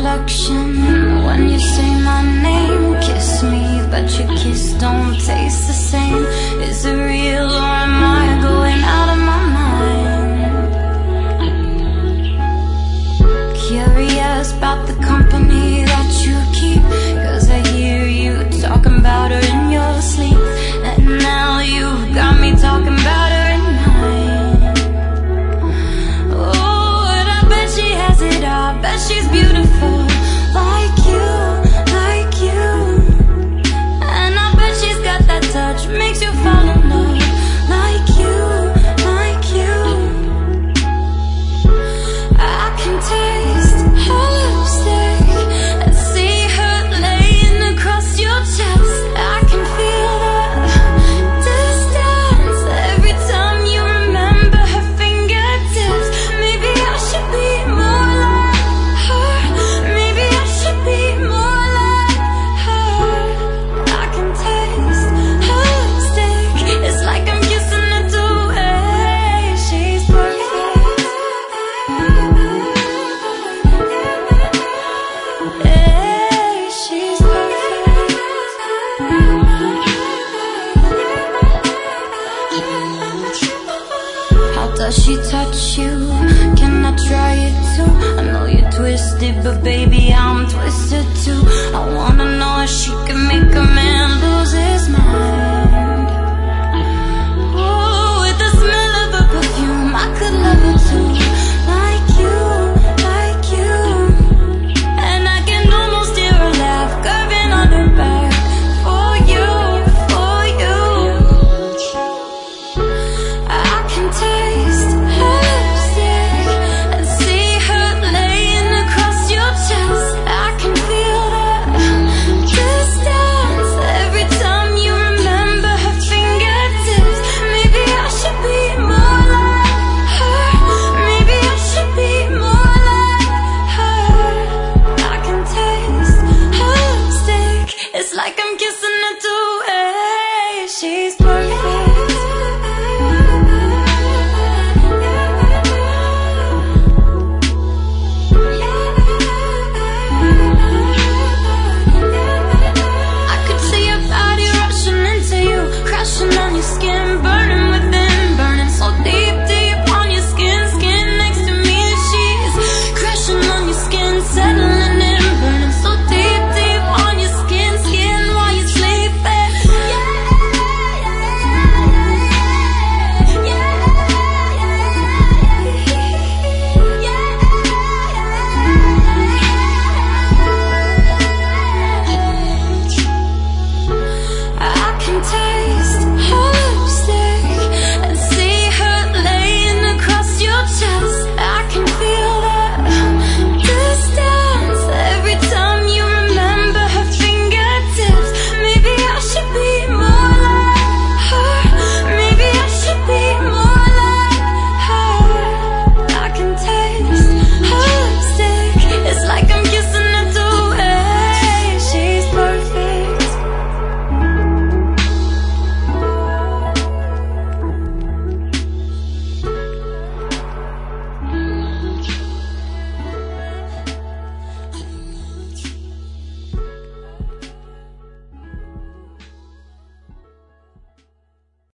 reflection when you say my name. Kiss me, but your kiss don't taste the same. Is it real or am I going out of my mind? Curious about the company that you keep, 'cause I hear you talking about her in your sleep. And now you've got me talking about her in mine. Oh, and I bet she has it all. I bet she's beautiful like you, like you. And I bet she's got that touch, makes you fall in love like you, like you. I can taste her lipstick and see her laying across your chest. I can feel the distance every time you remember her fingertips. Maybe I should be more like her. Maybe I should be more like her. I can taste her lipstick. It's like I'm kissing her the way she's perfect. Hey, she's perfect. How does she touch you? Can I try it too? I know you're twisted, but baby, I'm twisted too. I wanna know if she can make a man